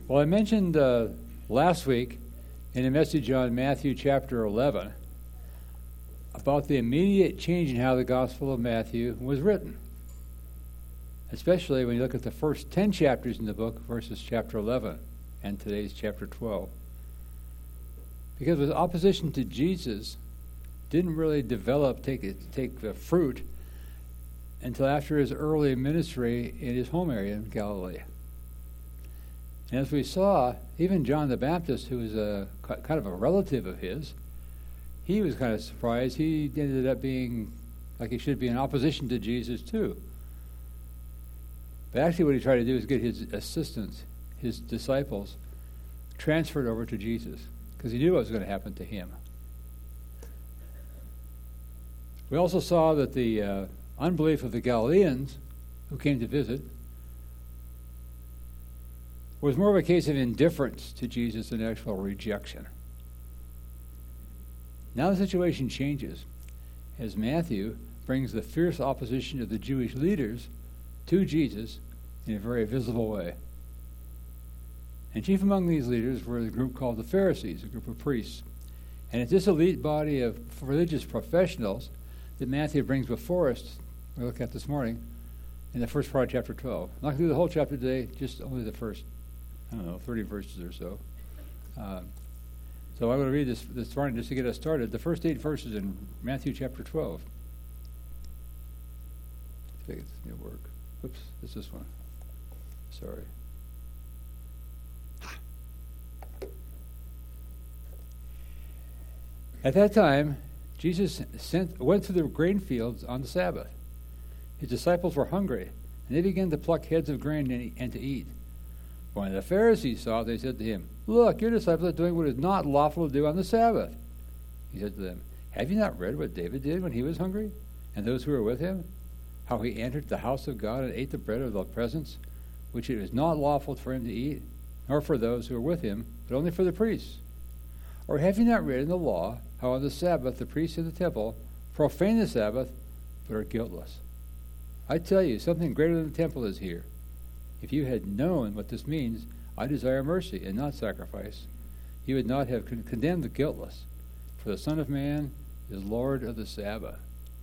Well, I mentioned last week in a message on Matthew chapter 11 about the immediate change in how the Gospel of Matthew was written, especially when you look at the first 10 chapters in the book versus chapter 11 and today's chapter 12. Because with opposition to Jesus didn't really take the fruit until after his early ministry in his home area in Galilee. And as we saw, even John the Baptist, who was kind of a relative of his, he was kind of surprised. He ended up being, like he should be, in opposition to Jesus too. But actually what he tried to do is get his assistants, his disciples, transferred over to Jesus, because he knew what was going to happen to him. We also saw that the unbelief of the Galileans who came to visit was more of a case of indifference to Jesus than actual rejection. Now the situation changes as Matthew brings the fierce opposition of the Jewish leaders to Jesus in a very visible way. And chief among these leaders were the group called the Pharisees, a group of priests. And it's this elite body of religious professionals that Matthew brings before us, we'll look at this morning, in the first part of chapter 12. I'm not going to do the whole chapter today, just only the first 30 verses or so. So I'm going to read this morning just to get us started. The first 8 verses in Matthew chapter 12. I think it's going to work. Oops, it's this one. Sorry. At that time, Jesus went through the grain fields on the Sabbath. His disciples were hungry, and they began to pluck heads of grain and to eat. When the Pharisees saw it, they said to him, "Look, your disciples are doing what is not lawful to do on the Sabbath." He said to them, "Have you not read what David did when he was hungry, and those who were with him? How he entered the house of God and ate the bread of the presence, which it was not lawful for him to eat, nor for those who were with him, but only for the priests? Or have you not read in the law how on the Sabbath the priests in the temple profane the Sabbath, but are guiltless? I tell you, something greater than the temple is here. If you had known what this means, I desire mercy and not sacrifice, you would not have condemned the guiltless, for the Son of Man is Lord of the Sabbath."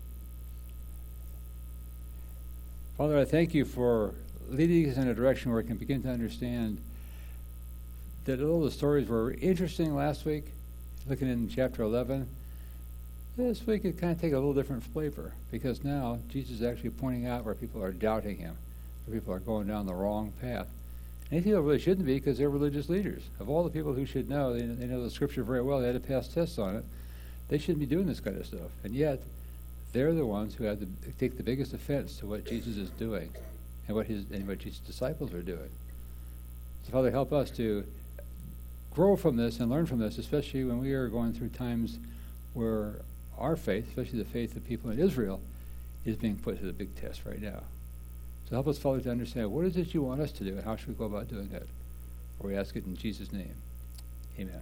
Father, I thank you for leading us in a direction where we can begin to understand that although the stories were interesting last week, looking in chapter 11, this week it kind of takes a little different flavor, because now Jesus is actually pointing out where people are doubting him, where people are going down the wrong path. And they feel really shouldn't be, because they're religious leaders. Of all the people who should know, they know the Scripture very well, they had to pass tests on it, they shouldn't be doing this kind of stuff. And yet, they're the ones who have to take the biggest offense to what Jesus is doing and what Jesus' disciples are doing. So Father, help us to grow from this and learn from this, especially when we are going through times where our faith, especially the faith of people in Israel, is being put to the big test right now. So help us, Father, to understand what is it you want us to do and how should we go about doing it. For we ask it in Jesus' name. Amen.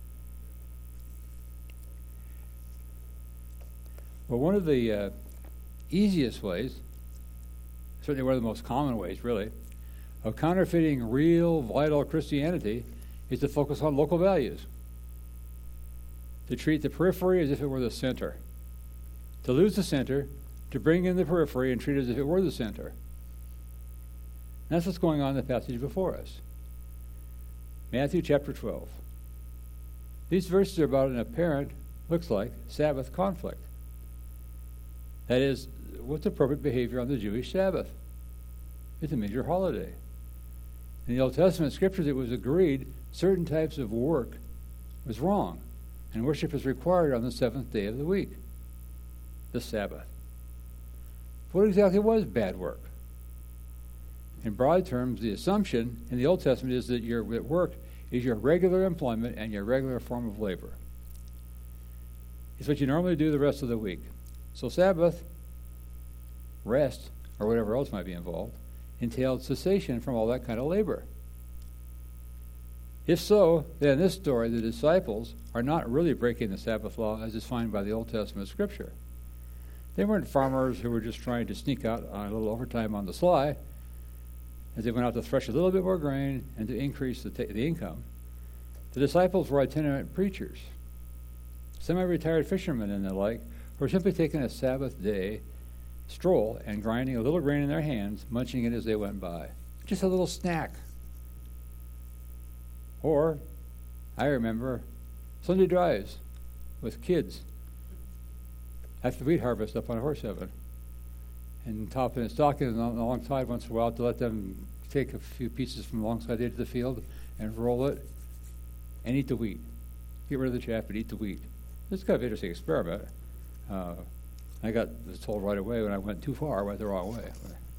Well, one of the easiest ways, certainly one of the most common ways, really, of counterfeiting real, vital Christianity is to focus on local values, to treat the periphery as if it were the center, to lose the center, to bring in the periphery and treat it as if it were the center. And that's what's going on in the passage before us. Matthew chapter 12. These verses are about an apparent, looks like, Sabbath conflict. That is, what's appropriate behavior on the Jewish Sabbath? It's a major holiday. In the Old Testament scriptures, it was agreed certain types of work was wrong, and worship is required on the seventh day of the week, the Sabbath. What exactly was bad work? In broad terms, the assumption in the Old Testament is that your work is your regular employment and your regular form of labor. It's what you normally do the rest of the week. So Sabbath, rest, or whatever else might be involved, entailed cessation from all that kind of labor. If so, then in this story, the disciples are not really breaking the Sabbath law as defined by the Old Testament scripture. They weren't farmers who were just trying to sneak out on a little overtime on the sly. as they went out to thresh a little bit more grain and to increase the income. The disciples were itinerant preachers, semi-retired fishermen and the like, who were simply taking a Sabbath day stroll and grinding a little grain in their hands, munching it as they went by. Just a little snack. Or, I remember Sunday drives with kids after wheat harvest up on Horse Heaven, and topping and stalking it alongside once in a while to let them take a few pieces from alongside the edge of the field and roll it and eat the wheat. Get rid of the chaff and eat the wheat. It's kind of an interesting experiment. I was told right away when I went too far, I went the wrong way.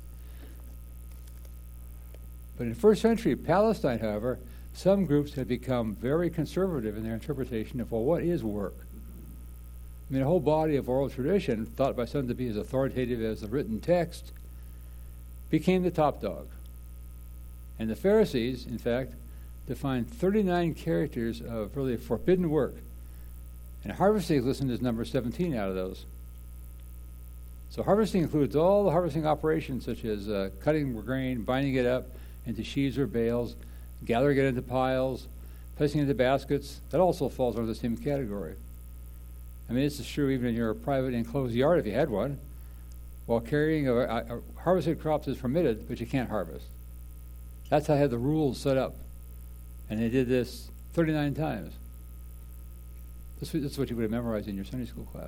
But in first century Palestine, however, some groups had become very conservative in their interpretation of, well, what is work? I mean, a whole body of oral tradition, thought by some to be as authoritative as the written text, became the top dog. And the Pharisees, in fact, defined 39 characters of really forbidden work. And harvesting is listed as number 17 out of those. So harvesting includes all the harvesting operations, such as cutting grain, binding it up into sheaves or bales, gathering it into piles, placing it into baskets. That also falls under the same category. I mean, this is true even in your private enclosed yard if you had one. While carrying harvested crops is permitted, but you can't harvest. That's how I had the rules set up. And they did this 39 times. This is what you would have memorized in your Sunday school class.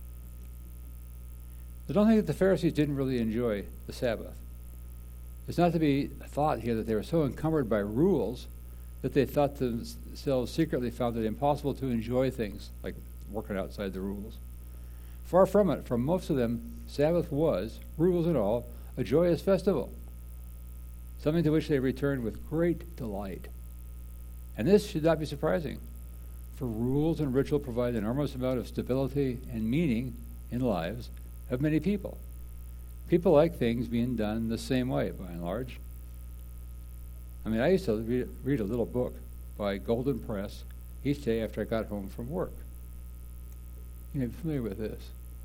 I don't think that the Pharisees didn't really enjoy the Sabbath. It's not to be thought here that they were so encumbered by rules that they thought themselves secretly found it impossible to enjoy things like working outside the rules. Far from it. For most of them, Sabbath was, rules and all, a joyous festival, something to which they returned with great delight. And this should not be surprising, for rules and ritual provide an enormous amount of stability and meaning in lives of many people. People like things being done the same way, by and large. I mean, I used to read a little book by Golden Press each day after I got home from work. You may be familiar with this.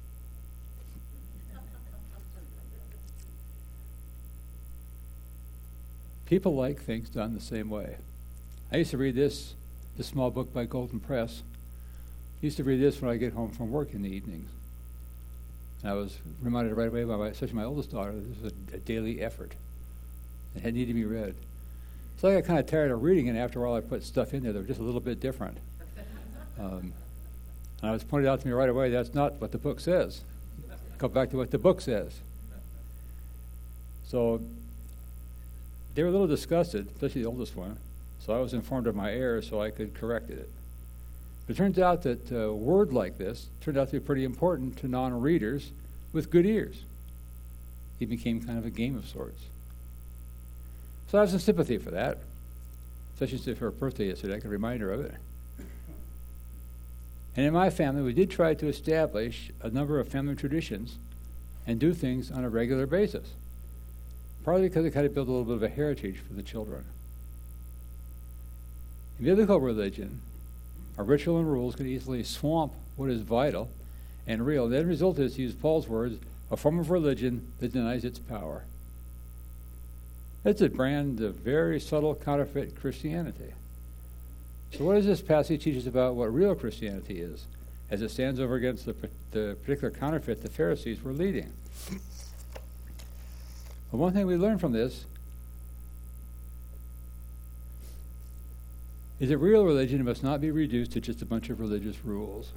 People like things done the same way. I used to read this small book by Golden Press. I used to read this when I get home from work in the evenings. And I was reminded right away by especially my oldest daughter, that this was a daily effort. It had needed to be read. So I got kind of tired of reading it. After all, I put stuff in there that was just a little bit different. And it was pointed out to me right away, that's not what the book says. Go back to what the book says. So they were a little disgusted, especially the oldest one. So I was informed of my error so I could correct it. But it turns out that a word like this turned out to be pretty important to non-readers with good ears. It became kind of a game of sorts. So I have some sympathy for that, especially since her birthday yesterday. I could remind her of it. And in my family, we did try to establish a number of family traditions and do things on a regular basis, partly because it kind of built a little bit of a heritage for the children. In biblical religion, our ritual and rules could easily swamp what is vital and real. The end result is, to use Paul's words, a form of religion that denies its power. It's a brand of very subtle counterfeit Christianity. So what does this passage teach us about what real Christianity is, as it stands over against the particular counterfeit the Pharisees were leading? Well, one thing we learn from this is that real religion must not be reduced to just a bunch of religious rules.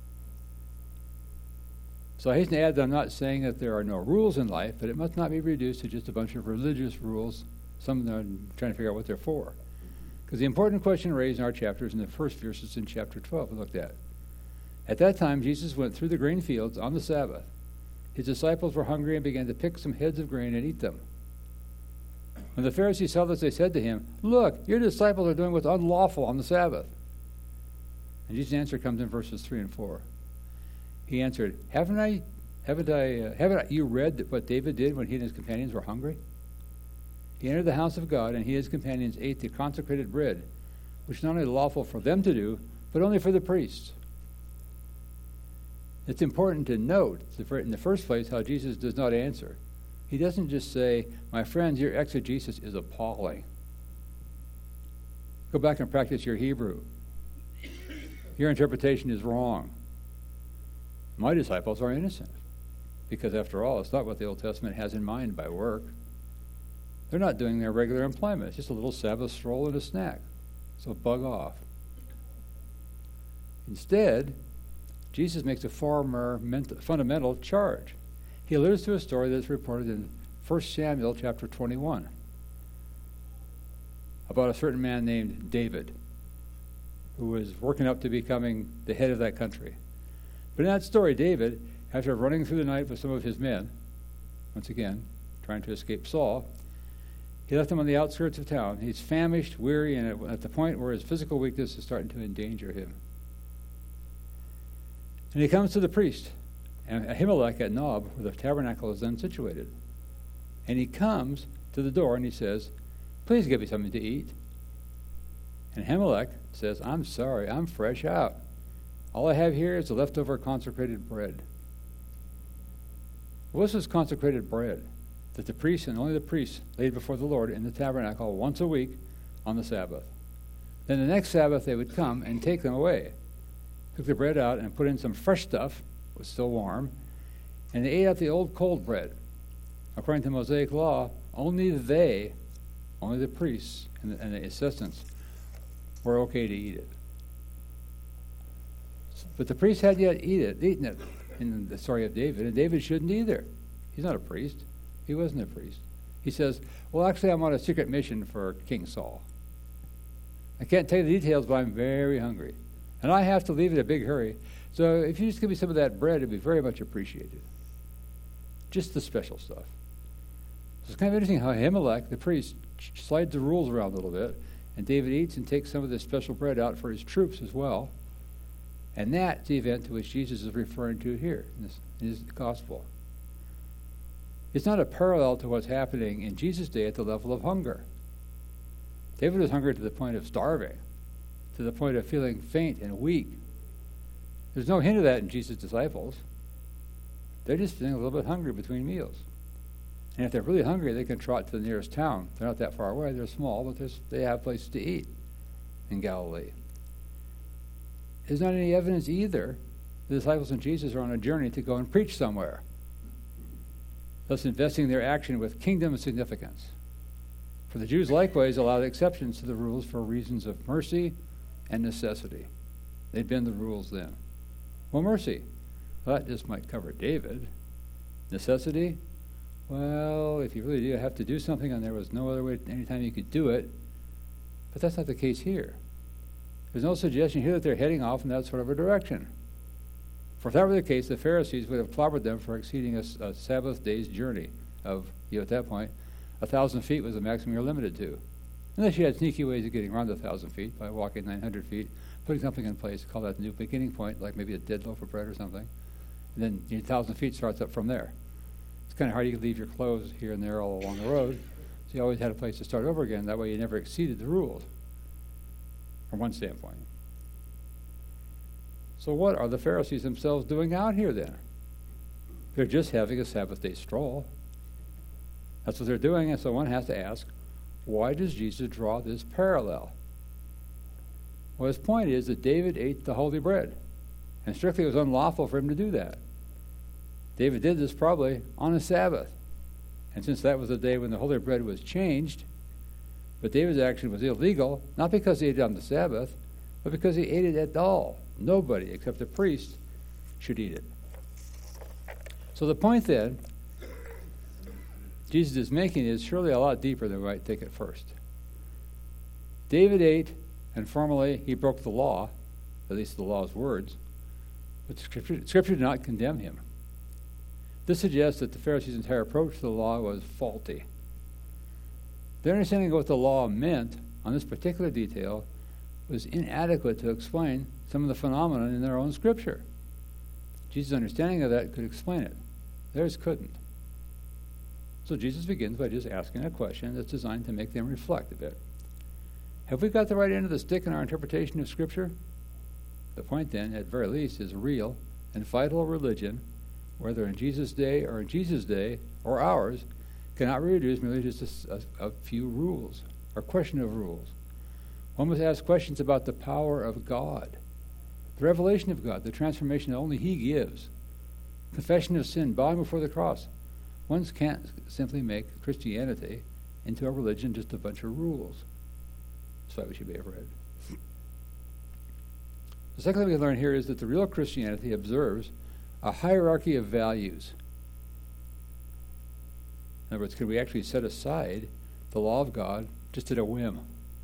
So I hasten to add that I'm not saying that there are no rules in life, but it must not be reduced to just a bunch of religious rules, some of them are trying to figure out what they're for. Because the important question raised in our chapter is in the first verses in chapter 12 we looked at. At that time, Jesus went through the grain fields on the Sabbath. His disciples were hungry and began to pick some heads of grain and eat them. When the Pharisees saw this, they said to him, "Look, your disciples are doing what's unlawful on the Sabbath." And Jesus' answer comes in verses 3 and 4. He answered, Haven't you read what David did when he and his companions were hungry? He entered the house of God, and he and his companions ate the consecrated bread, which is not only lawful for them to do, but only for the priests. It's important to note, in the first place, how Jesus does not answer. he doesn't just say, my friends, your exegesis is appalling. Go back and practice your Hebrew. Your interpretation is wrong. My disciples are innocent. Because after all, it's not what the Old Testament has in mind by work. They're not doing their regular employment. It's just a little Sabbath stroll and a snack. So bug off. Instead, Jesus makes a far more fundamental charge. He alludes to a story that's reported in 1 Samuel chapter 21 about a certain man named David who was working up to becoming the head of that country. But in that story, David, after running through the night with some of his men, once again, trying to escape Saul, he left them on the outskirts of town. He's famished, weary, and at the point where his physical weakness is starting to endanger him. And he comes to the priest, Ahimelech at Nob, where the tabernacle is then situated. And he comes to the door and he says, please give me something to eat. And Ahimelech says, I'm sorry, I'm fresh out. All I have here is the leftover consecrated bread. Well, this was consecrated bread that the priests and only the priests laid before the Lord in the tabernacle once a week on the Sabbath. Then the next Sabbath they would come and take them away. Took the bread out and put in some fresh stuff, it was still warm, and they ate out the old cold bread. According to Mosaic law, only the priests and the assistants were okay to eat it. But the priests had yet eaten it in the story of David, and David shouldn't either. He's not a priest. He wasn't a priest. He says, well, actually, I'm on a secret mission for King Saul. I can't tell you the details, but I'm very hungry. And I have to leave in a big hurry. So if you just give me some of that bread, it'd be very much appreciated. Just the special stuff. So it's kind of interesting how Ahimelech, the priest, slides the rules around a little bit, and David eats and takes some of this special bread out for his troops as well. And that's the event to which Jesus is referring to here in his gospel. It's not a parallel to what's happening in Jesus' day at the level of hunger. David was hungry to the point of starving, to the point of feeling faint and weak. There's no hint of that in Jesus' disciples. They're just feeling a little bit hungry between meals. And if they're really hungry, they can trot to the nearest town. They're not that far away. They're small, but they have places to eat in Galilee. There's not any evidence either the disciples and Jesus are on a journey to go and preach somewhere, thus investing their action with kingdom significance. For the Jews likewise allowed exceptions to the rules for reasons of mercy and necessity. They'd been the rules then. Well, mercy, well, that just might cover David. Necessity, well, if you really do have to do something and there was no other way, anytime you could do it, but that's not the case here. There's no suggestion here that they're heading off in that sort of a direction. For if that were the case, the Pharisees would have clobbered them for exceeding a Sabbath day's journey of, at that point, 1,000 feet was the maximum you're limited to. Unless you had sneaky ways of getting around 1,000 feet by walking 900 feet, putting something in place, call that the new beginning point, like maybe a dead loaf of bread or something. And then 1,000 feet starts up from there. It's kind of hard. You could leave your clothes here and there all along the road. So you always had a place to start over again. That way you never exceeded the rules, from one standpoint. So what are the Pharisees themselves doing out here then? They're just having a Sabbath day stroll. That's what they're doing, and so one has to ask, why does Jesus draw this parallel? Well, his point is that David ate the holy bread, and strictly it was unlawful for him to do that. David did this probably on a Sabbath, and since that was the day when the holy bread was changed, but David's action was illegal, not because he ate it on the Sabbath, but because he ate it at all. Nobody except the priest should eat it. So the point then Jesus is making is surely a lot deeper than we might think at first. David ate, and formally he broke the law, at least the law's words, but Scripture did not condemn him. This suggests that the Pharisees' entire approach to the law was faulty. Their understanding of what the law meant on this particular detail was inadequate to explain some of the phenomena in their own Scripture. Jesus' understanding of that could explain it. Theirs couldn't. So Jesus begins by just asking a question that's designed to make them reflect a bit. Have we got the right end of the stick in our interpretation of Scripture? The point then, at very least, is real and vital religion, whether in Jesus' day or ours, cannot be reduced merely to just a few rules or question of rules. One must ask questions about the power of God, the revelation of God, the transformation that only He gives, confession of sin, bowing before the cross. One can't simply make Christianity into a religion, just a bunch of rules. That's why we should be afraid. The second thing we learn here is that the real Christianity observes a hierarchy of values. In other words, can we actually set aside the law of God just at a whim?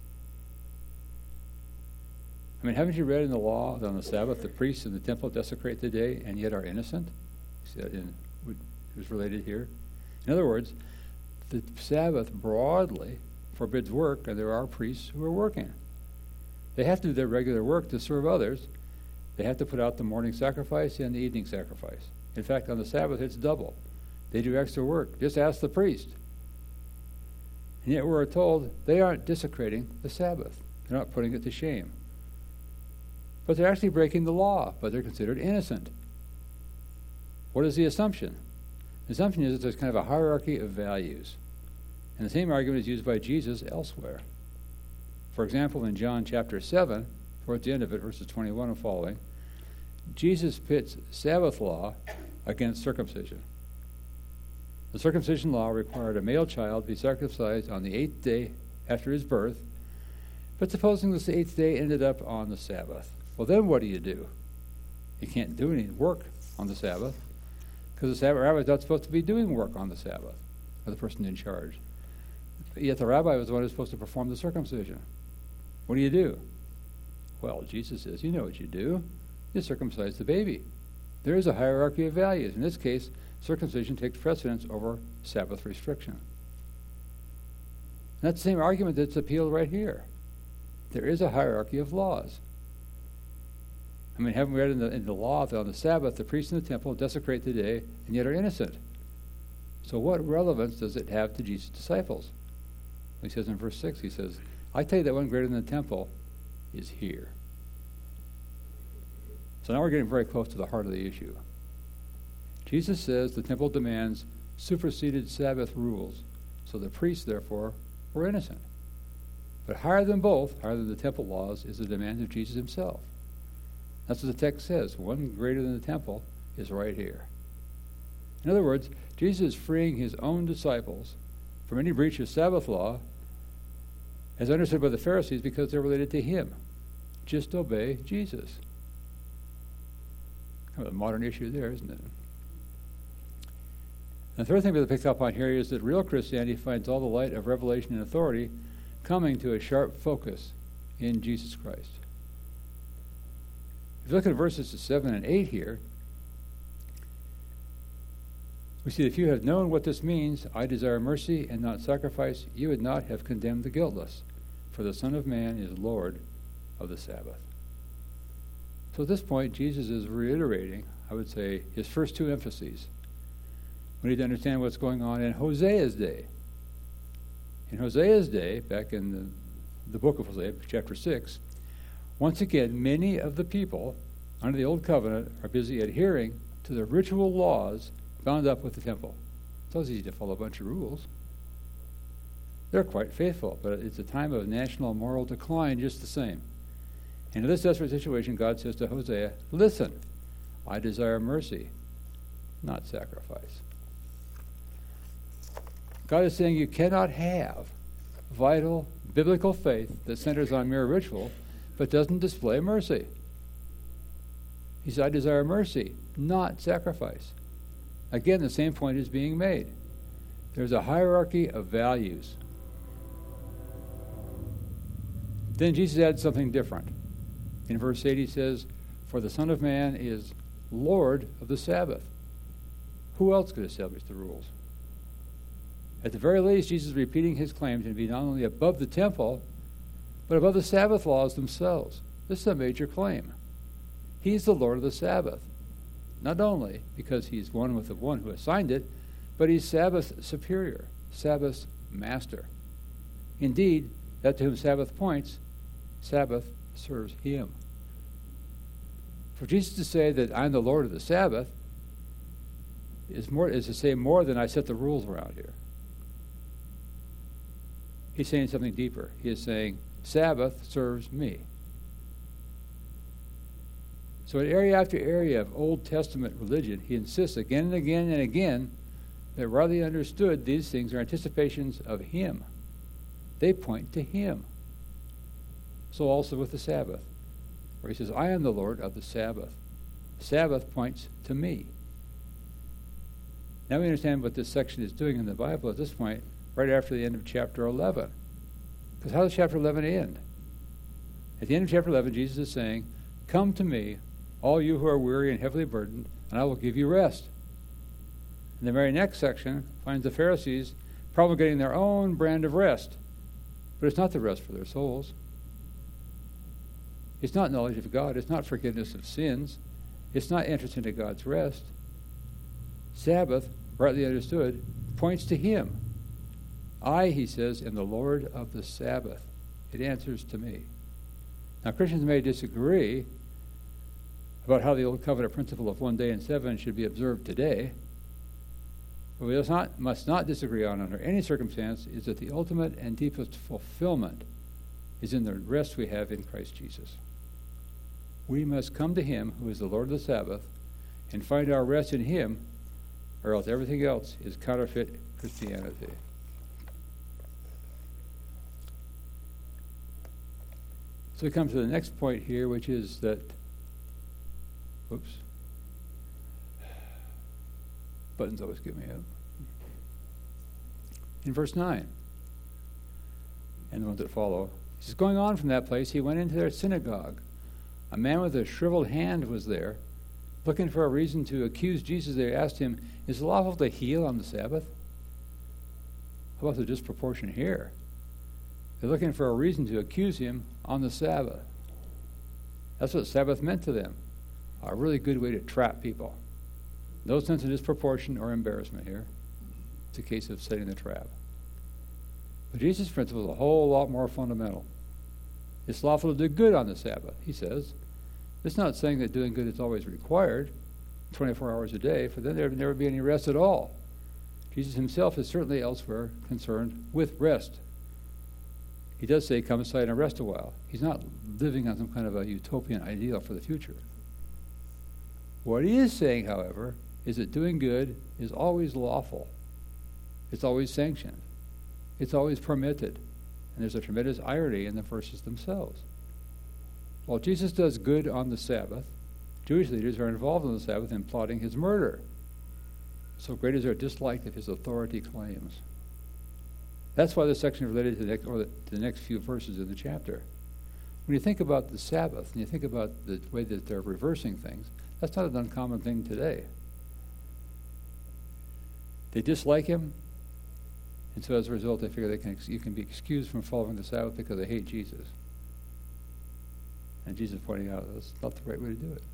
I mean, haven't you read in the law that on the Sabbath the priests in the temple desecrate the day and yet are innocent? See that it was related here. In other words, the Sabbath broadly forbids work, and there are priests who are working. They have to do their regular work to serve others. They have to put out the morning sacrifice and the evening sacrifice. In fact, on the Sabbath, it's double. They do extra work. Just ask the priest. And yet we're told they aren't desecrating the Sabbath. They're not putting it to shame. But they're actually breaking the law, but they're considered innocent. What is the assumption? The assumption is that there's kind of a hierarchy of values. And the same argument is used by Jesus elsewhere. For example, in John chapter 7, towards the end of it, verses 21 and following, Jesus pits Sabbath law against circumcision. The circumcision law required a male child be circumcised on the 8th day after his birth, but supposing this 8th day ended up on the Sabbath, well, then what do? You can't do any work on the Sabbath, because the Sabbath rabbi is not supposed to be doing work on the Sabbath, or the person in charge. Yet the rabbi was the one who was supposed to perform the circumcision. What do? Well, Jesus says, you know what you do. You circumcise the baby. There is a hierarchy of values. In this case, circumcision takes precedence over Sabbath restriction. And that's the same argument that's appealed right here. There is a hierarchy of laws. I mean, haven't we read in the law that on the Sabbath the priests in the temple desecrate the day and yet are innocent? So what relevance does it have to Jesus' disciples? He says in verse 6, he says, I tell you that one greater than the temple is here. So now we're getting very close to the heart of the issue. Jesus says the temple demands superseded Sabbath rules, so the priests, therefore, were innocent. But higher than both, higher than the temple laws, is the demand of Jesus himself. That's what the text says. One greater than the temple is right here. In other words, Jesus is freeing his own disciples from any breach of Sabbath law as understood by the Pharisees because they're related to him. Just obey Jesus. Kind of a modern issue there, isn't it? And the third thing we pick up on here is that real Christianity finds all the light of revelation and authority coming to a sharp focus in Jesus Christ. If you look at verses 7 and 8 here, we see, if you had known what this means, I desire mercy and not sacrifice, you would not have condemned the guiltless, for the Son of Man is Lord of the Sabbath. So at this point, Jesus is reiterating, I would say, his first two emphases. We need to understand what's going on in Hosea's day. In Hosea's day, back in the book of Hosea, chapter 6, once again, many of the people under the Old Covenant are busy adhering to the ritual laws bound up with the temple. It's always easy to follow a bunch of rules. They're quite faithful, but it's a time of national moral decline just the same. And in this desperate situation, God says to Hosea, listen, I desire mercy, not sacrifice. God is saying you cannot have vital biblical faith that centers on mere ritual but doesn't display mercy. He said, I desire mercy, not sacrifice. Again, the same point is being made. There's a hierarchy of values. Then Jesus adds something different. In verse 8 he says, for the Son of Man is Lord of the Sabbath. Who else could establish the rules? At the very least, Jesus is repeating his claim to be not only above the temple, but above the Sabbath laws themselves. This is a major claim. He's the Lord of the Sabbath. Not only because he's one with the one who assigned it, but he's Sabbath superior, Sabbath master. Indeed, that to whom Sabbath points, Sabbath serves him. For Jesus to say that I'm the Lord of the Sabbath is to say more than I set the rules around here. He's saying something deeper. He is saying, Sabbath serves me. So in area after area of Old Testament religion, he insists again and again and again that rightly understood, these things are anticipations of him. They point to him. So also with the Sabbath, where he says, I am the Lord of the Sabbath. Sabbath points to me. Now we understand what this section is doing in the Bible at this point, right after the end of chapter 11. Because how does chapter 11 end? At the end of chapter 11, Jesus is saying, come to me, all you who are weary and heavily burdened, and I will give you rest. And the very next section finds the Pharisees promulgating their own brand of rest. But it's not the rest for their souls. It's not knowledge of God. It's not forgiveness of sins. It's not entrance into God's rest. Sabbath, rightly understood, points to him. I, he says, am the Lord of the Sabbath. It answers to me. Now, Christians may disagree about how the Old Covenant principle of 1 day and 7 should be observed today. But we must not disagree on, under any circumstance, is that the ultimate and deepest fulfillment is in the rest we have in Christ Jesus. We must come to him, who is the Lord of the Sabbath, and find our rest in him, or else everything else is counterfeit Christianity. So we come to the next point here, which is that, buttons always get me up. In verse 9, and the ones that follow, he says, going on from that place, he went into their synagogue. A man with a shriveled hand was there. Looking for a reason to accuse Jesus, they asked him, is it lawful to heal on the Sabbath? How about the disproportion here? They're looking for a reason to accuse him on the Sabbath. That's what Sabbath meant to them. A really good way to trap people. No sense of disproportion or embarrassment here. It's a case of setting the trap. But Jesus' principle is a whole lot more fundamental. It's lawful to do good on the Sabbath, he says. It's not saying that doing good is always required, 24 hours a day, for then there would never be any rest at all. Jesus himself is certainly elsewhere concerned with rest. He does say, come aside and rest a while. He's not living on some kind of a utopian ideal for the future. What he is saying, however, is that doing good is always lawful. It's always sanctioned. It's always permitted. And there's a tremendous irony in the verses themselves. While Jesus does good on the Sabbath, Jewish leaders are involved on the Sabbath in plotting his murder. So great is their dislike of his authority claims. That's why this section is related to the next few verses in the chapter. When you think about the Sabbath, and you think about the way that they're reversing things, that's not an uncommon thing today. They dislike him, and so as a result, they figure you can be excused from following the Sabbath because they hate Jesus. And Jesus is pointing out that's not the right way to do it.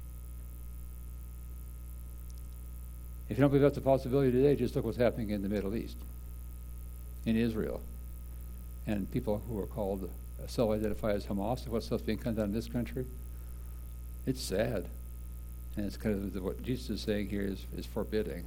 If you don't believe that's a possibility today, just look what's happening in the Middle East, in Israel, and people who are called self-identify as Hamas, what stuff's being cut down in this country. It's sad. And it's kind of what Jesus is saying here is forbidding.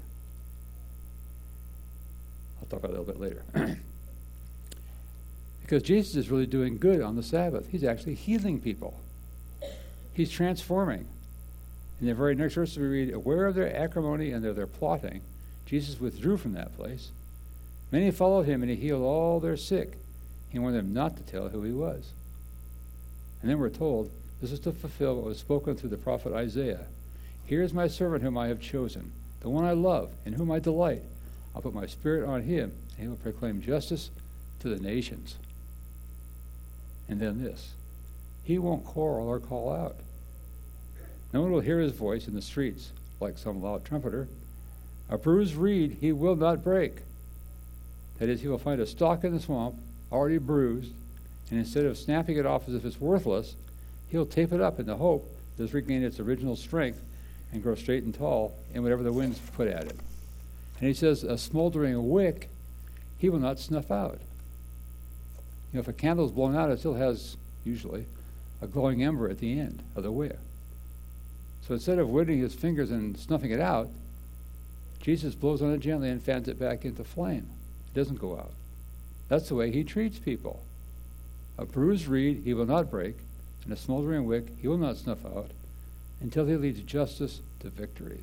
I'll talk about it a little bit later. Because Jesus is really doing good on the Sabbath. He's actually healing people. He's transforming. In the very next verse we read, aware of their acrimony and their plotting, Jesus withdrew from that place. Many followed him, and he healed all their sick. He warned them not to tell who he was. And then we're told, this is to fulfill what was spoken through the prophet Isaiah. Here is my servant whom I have chosen, the one I love, in whom I delight. I'll put my spirit on him, and he will proclaim justice to the nations. And then this, he won't quarrel or call out. No one will hear his voice in the streets like some loud trumpeter. A bruised reed he will not break. That is, he will find a stalk in the swamp, already bruised, and instead of snapping it off as if it's worthless, he'll tape it up in the hope that it's regained its original strength and grow straight and tall in whatever the winds put at it. And he says, a smoldering wick he will not snuff out. You know, if a candle is blown out, it still has, usually, a glowing ember at the end of the wick. So instead of wetting his fingers and snuffing it out, Jesus blows on it gently and fans it back into flame. It doesn't go out. That's the way he treats people. A bruised reed he will not break, and a smoldering wick he will not snuff out, until he leads justice to victories.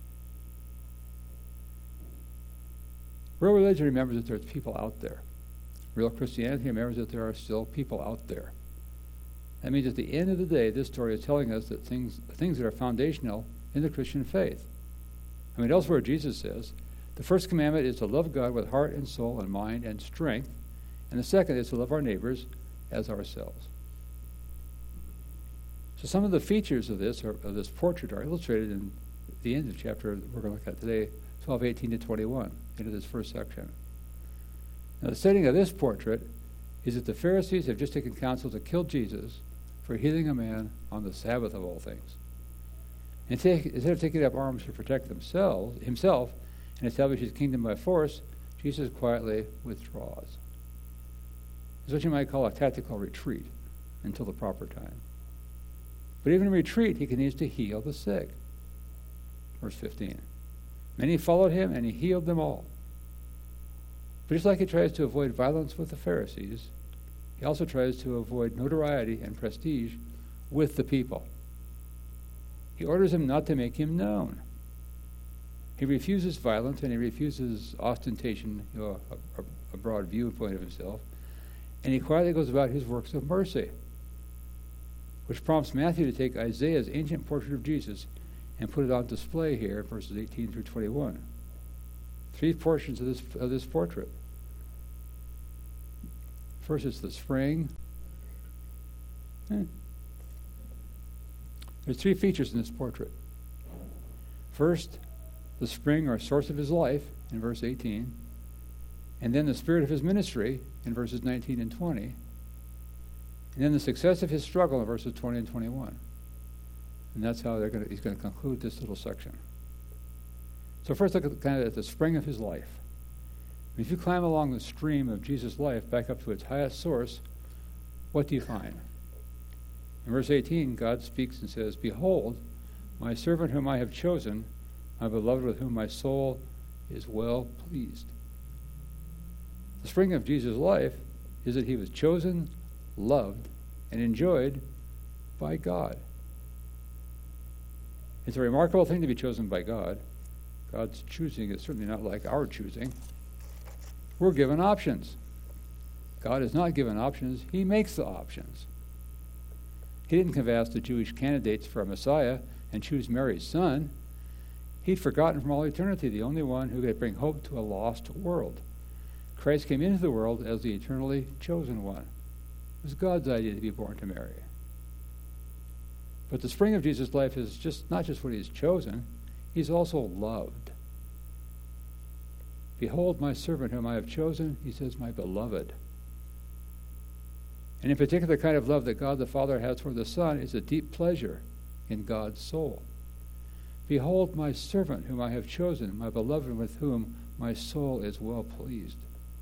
Real religion remembers that there's people out there. Real Christianity remembers that there are still people out there. That means at the end of the day, this story is telling us that things that are foundational in the Christian faith. I mean, elsewhere Jesus says, the first commandment is to love God with heart and soul and mind and strength, and the second is to love our neighbors as ourselves. So some of the features of this portrait are illustrated in the end of chapter we're going to look at today, 12:18 to 21, into this first section. Now, the setting of this portrait is that the Pharisees have just taken counsel to kill Jesus for healing a man on the Sabbath of all things. Instead of taking up arms to protect himself and establish his kingdom by force, Jesus quietly withdraws. It's what you might call a tactical retreat until the proper time. But even in retreat, he continues to heal the sick. Verse 15. Many followed him, and he healed them all. But just like he tries to avoid violence with the Pharisees, he also tries to avoid notoriety and prestige with the people. He orders them not to make him known. He refuses violence, and he refuses ostentation, a broad viewpoint of himself, and he quietly goes about his works of mercy, which prompts Matthew to take Isaiah's ancient portrait of Jesus and put it on display here, verses 18 through 21. Three portions of this portrait. First, it's the spring. There's three features in this portrait. First, the spring or source of his life in verse 18, and then the spirit of his ministry in verses 19 and 20, and then the success of his struggle in verses 20 and 21. And that's how he's going to conclude this little section. So first look at the spring of his life. If you climb along the stream of Jesus' life back up to its highest source, what do you find? In verse 18, God speaks and says, "Behold, my servant whom I have chosen, my beloved with whom my soul is well pleased." The spring of Jesus' life is that he was chosen, loved, and enjoyed by God. It's a remarkable thing to be chosen by God. God's choosing is certainly not like our choosing. We're given options. God is not given options. He makes the options. He didn't canvass the Jewish candidates for a Messiah and choose Mary's son. He'd forgotten from all eternity the only one who could bring hope to a lost world. Christ came into the world as the eternally chosen one. It was God's idea to be born to Mary. But the spring of Jesus' life is not just what he's chosen, he's also loved. "Behold my servant whom I have chosen," he says, "my beloved." And in particular, the kind of love that God the Father has for the Son is a deep pleasure in God's soul. "Behold my servant whom I have chosen, my beloved with whom my soul is well pleased."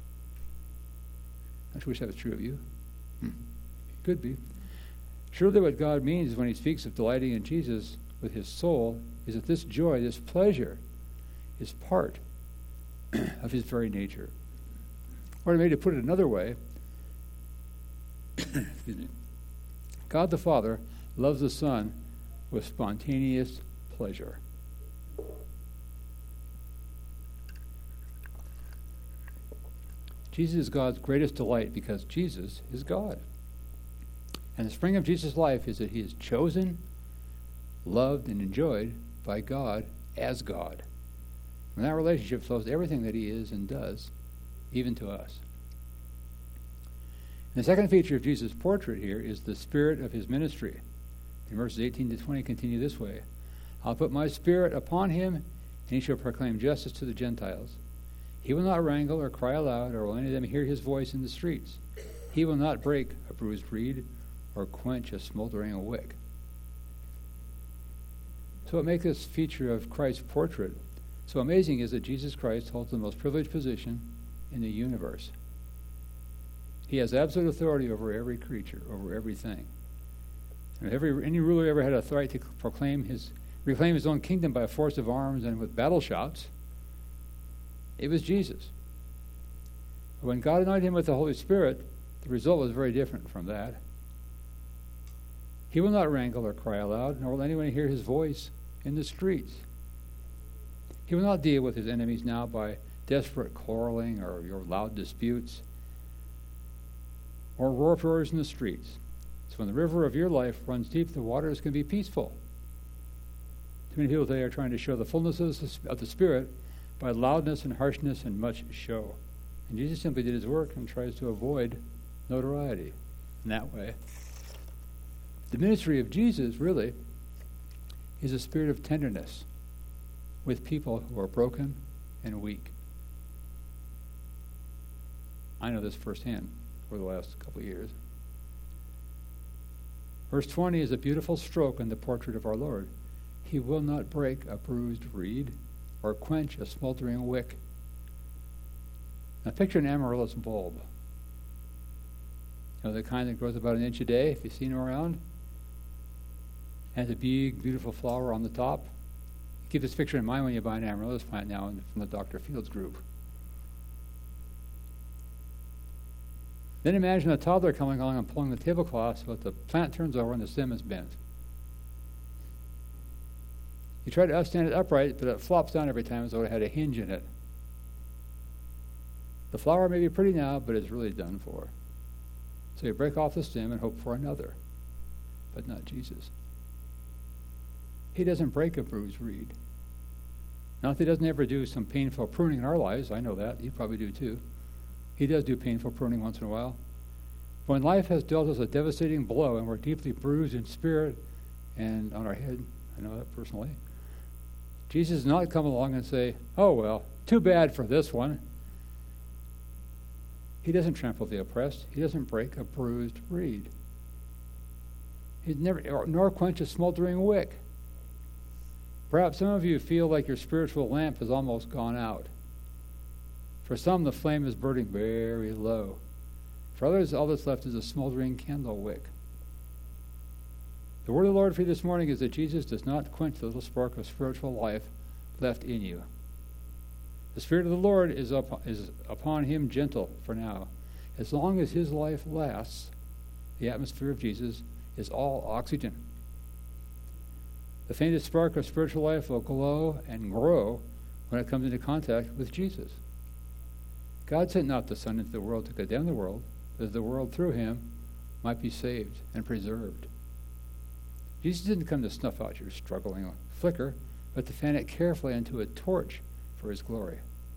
I wish that was true of you. Could be. Surely what God means when he speaks of delighting in Jesus with his soul is that this joy, this pleasure, is part of his very nature. Or maybe to put it another way, excuse me, God the Father loves the Son with spontaneous pleasure. Jesus is God's greatest delight because Jesus is God. And the spring of Jesus' life is that he is chosen, loved, and enjoyed by God as God. And that relationship flows everything that he is and does, even to us. And the second feature of Jesus' portrait here is the spirit of his ministry. In verses 18 to 20 continue this way. "I'll put my spirit upon him, and he shall proclaim justice to the Gentiles. He will not wrangle or cry aloud, or will any of them hear his voice in the streets. He will not break a bruised reed or quench a smoldering wick." So what makes this feature of Christ's portrait so amazing is that Jesus Christ holds the most privileged position in the universe. He has absolute authority over every creature, over everything. And any ruler ever had authority to reclaim his own kingdom by force of arms and with battle shouts, it was Jesus. But when God anointed him with the Holy Spirit, the result was very different from that. He will not wrangle or cry aloud, nor will anyone hear his voice in the streets. He will not deal with his enemies now by desperate quarreling or your loud disputes or roars in the streets. So when the river of your life runs deep, the waters can be peaceful. Too many people today are trying to show the fullness of the Spirit by loudness and harshness and much show. And Jesus simply did his work and tries to avoid notoriety in that way. The ministry of Jesus, really, is a spirit of tenderness with people who are broken and weak. I know this firsthand over the last couple of years. Verse 20 is a beautiful stroke in the portrait of our Lord. He will not break a bruised reed or quench a smoldering wick. Now picture an amaryllis bulb. You know, the kind that grows about an inch a day, if you've seen them around. Has a big, beautiful flower on the top. Keep this picture in mind when you buy an amaryllis plant now from the Dr. Fields group. Then imagine a toddler coming along and pulling the tablecloth so that the plant turns over and the stem is bent. You try to stand it upright, but it flops down every time as though it had a hinge in it. The flower may be pretty now, but it's really done for. So you break off the stem and hope for another, but not Jesus. He doesn't break a bruised reed. Not that he doesn't ever do some painful pruning in our lives. I know that. You probably do too. He does do painful pruning once in a while. When life has dealt us a devastating blow and we're deeply bruised in spirit and on our head, I know that personally, Jesus does not come along and say, oh, well, too bad for this one. He doesn't trample the oppressed. He doesn't break a bruised reed. He nor quench a smoldering wick. Perhaps some of you feel like your spiritual lamp has almost gone out. For some, the flame is burning very low. For others, all that's left is a smoldering candle wick. The word of the Lord for you this morning is that Jesus does not quench the little spark of spiritual life left in you. The Spirit of the Lord is upon him gentle for now. As long as his life lasts, the atmosphere of Jesus is all oxygen. The faintest spark of spiritual life will glow and grow when it comes into contact with Jesus. God sent not the Son into the world to condemn the world, that the world through him might be saved and preserved. Jesus didn't come to snuff out your struggling flicker, but to fan it carefully into a torch for his glory.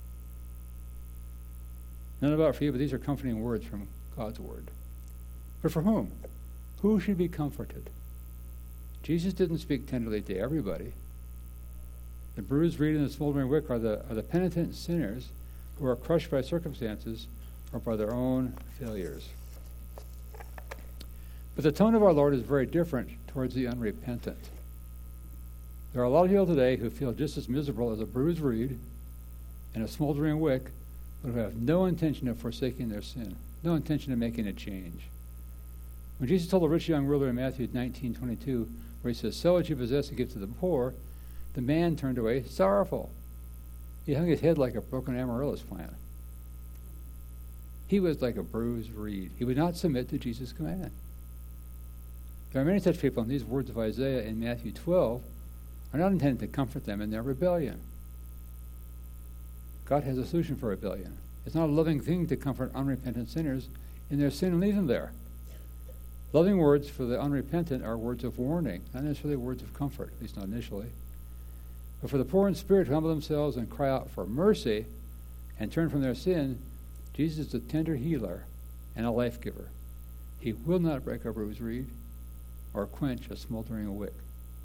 None about for you, but these are comforting words from God's word. But for whom? Who should be comforted? Jesus didn't speak tenderly to everybody. The bruised reed and the smoldering wick are the penitent sinners who are crushed by circumstances or by their own failures. But the tone of our Lord is very different towards the unrepentant. There are a lot of people today who feel just as miserable as a bruised reed and a smoldering wick, but who have no intention of forsaking their sin, no intention of making a change. When Jesus told the rich young ruler in Matthew 19:22, where he says, "Sell what you possess and give to the poor," the man turned away sorrowful. He hung his head like a broken amaryllis plant. He was like a bruised reed. He would not submit to Jesus' command. There are many such people, and these words of Isaiah in Matthew 12 are not intended to comfort them in their rebellion. God has a solution for rebellion. It's not a loving thing to comfort unrepentant sinners in their sin and leave them there. Loving words for the unrepentant are words of warning, not necessarily words of comfort, at least not initially. But for the poor in spirit who humble themselves and cry out for mercy and turn from their sin, Jesus is a tender healer and a life giver. He will not break a bruised reed or quench a smoldering wick.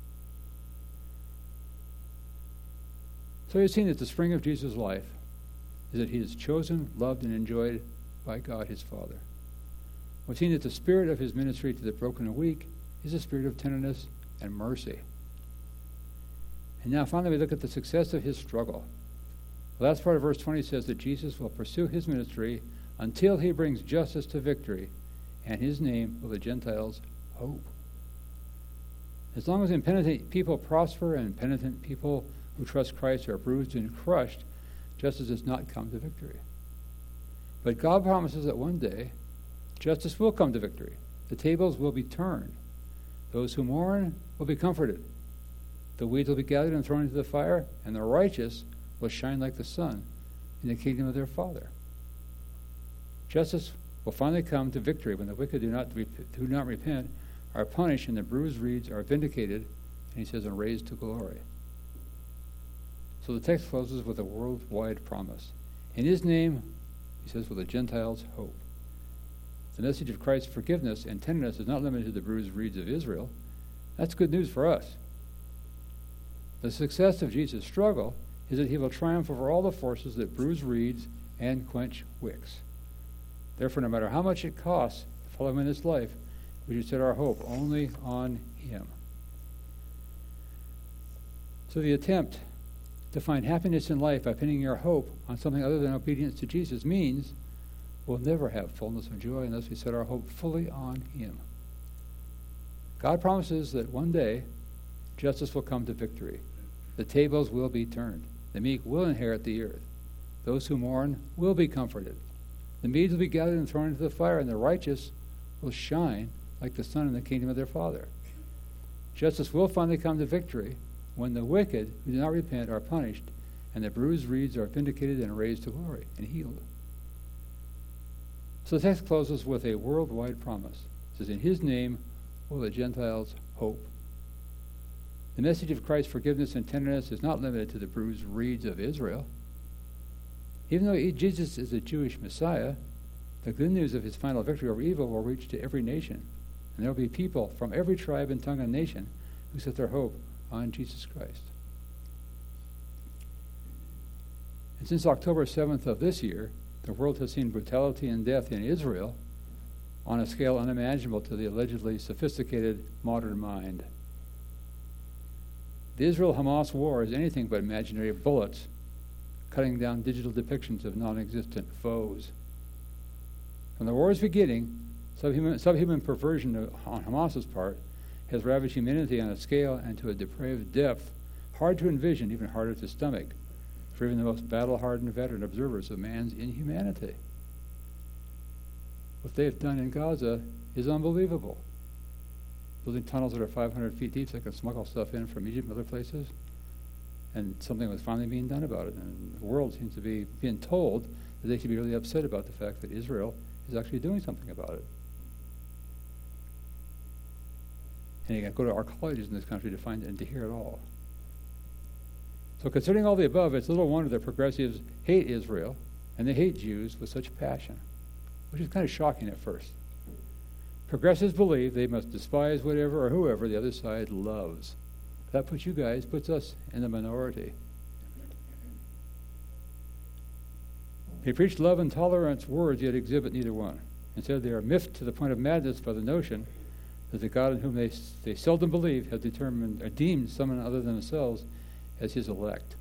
So you've seen that the spring of Jesus' life is that he is chosen, loved, and enjoyed by God his Father. We've seen that the spirit of his ministry to the broken and weak is a spirit of tenderness and mercy. And now finally we look at the success of his struggle. The last part of verse 20 says that Jesus will pursue his ministry until he brings justice to victory, and his name will the Gentiles hope. As long as impenitent people prosper and penitent people who trust Christ are bruised and crushed, justice does not come to victory. But God promises that one day justice will come to victory. The tables will be turned. Those who mourn will be comforted. The weeds will be gathered and thrown into the fire, and the righteous will shine like the sun in the kingdom of their Father. Justice will finally come to victory when the wicked do not repent, are punished, and the bruised reeds are vindicated, and he says, and raised to glory. So the text closes with a worldwide promise. In his name, he says, will the Gentiles hope. The message of Christ's forgiveness and tenderness is not limited to the bruised reeds of Israel. That's good news for us. The success of Jesus' struggle is that he will triumph over all the forces that bruise reeds and quench wicks. Therefore, no matter how much it costs to follow him in this life, we should set our hope only on him. So the attempt to find happiness in life by pinning your hope on something other than obedience to Jesus means we'll never have fullness of joy unless we set our hope fully on him. God promises that one day justice will come to victory. The tables will be turned. The meek will inherit the earth. Those who mourn will be comforted. The meads will be gathered and thrown into the fire, and the righteous will shine like the sun in the kingdom of their Father. Justice will finally come to victory when the wicked who do not repent are punished, and the bruised reeds are vindicated and raised to glory and healed. So the text closes with a worldwide promise. It says, in his name will the Gentiles hope. The message of Christ's forgiveness and tenderness is not limited to the bruised reeds of Israel. Even though Jesus is a Jewish Messiah, the good news of his final victory over evil will reach to every nation. And there will be people from every tribe and tongue and nation who set their hope on Jesus Christ. And since October 7th of this year, the world has seen brutality and death in Israel on a scale unimaginable to the allegedly sophisticated modern mind. The Israel-Hamas war is anything but imaginary bullets cutting down digital depictions of non-existent foes. From the war's beginning, subhuman perversion on Hamas's part has ravaged humanity on a scale and to a depraved depth hard to envision, even harder to stomach, for even the most battle-hardened veteran observers of man's inhumanity. What they've done in Gaza is unbelievable. Building tunnels that are 500 feet deep so they can smuggle stuff in from Egypt and other places. And something was finally being done about it. And the world seems to be being told that they should be really upset about the fact that Israel is actually doing something about it. And you can go to our colleges in this country to find it and to hear it all. So considering all the above, it's little wonder that progressives hate Israel and they hate Jews with such passion, which is kind of shocking at first. Progressives believe they must despise whatever or whoever the other side loves. That puts us in the minority. They preach love and tolerance words, yet exhibit neither one. Instead, they are miffed to the point of madness by the notion that the God in whom they seldom believe has determined or deemed someone other than themselves as his elect.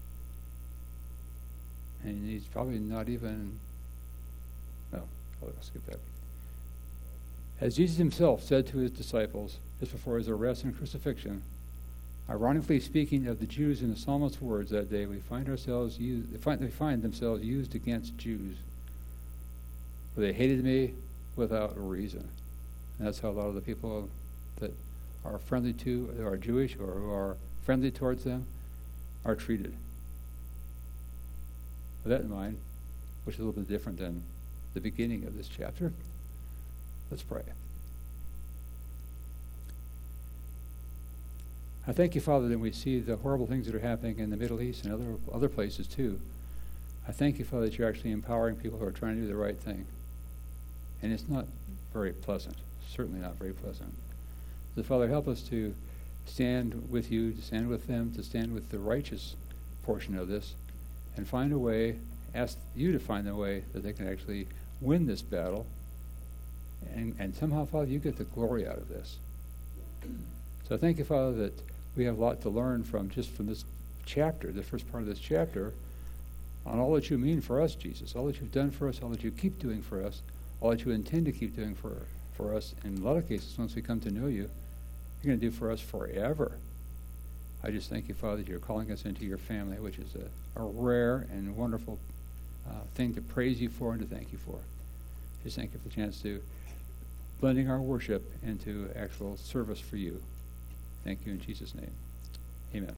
And he's probably not even, I'll skip that. As Jesus himself said to his disciples just before his arrest and crucifixion, ironically speaking of the Jews in the psalmist's words that day, they find themselves used against Jews. For they hated me without reason. And that's how a lot of the people that are friendly to, that are Jewish or who are friendly towards them, are treated. With that in mind, which is a little bit different than the beginning of this chapter, let's pray. I thank you, Father, that we see the horrible things that are happening in the Middle East and other places too. I thank you, Father, that you're actually empowering people who are trying to do the right thing. And it's not very pleasant, certainly not very pleasant. So, Father, help us to stand with you, to stand with them, to stand with the righteous portion of this, and find a way, ask you to find a way that they can actually win this battle. And somehow, Father, you get the glory out of this. So I thank you, Father, that we have a lot to learn from this chapter, the first part of this chapter, on all that you mean for us, Jesus, all that you've done for us, all that you keep doing for us, all that you intend to keep doing for us. In a lot of cases, once we come to know you, you're going to do for us forever. I just thank you, Father, that you're calling us into your family, which is a rare and wonderful thing to praise you for and to thank you for. Just thank you for the chance to blending our worship into actual service for you. Thank you in Jesus' name. Amen.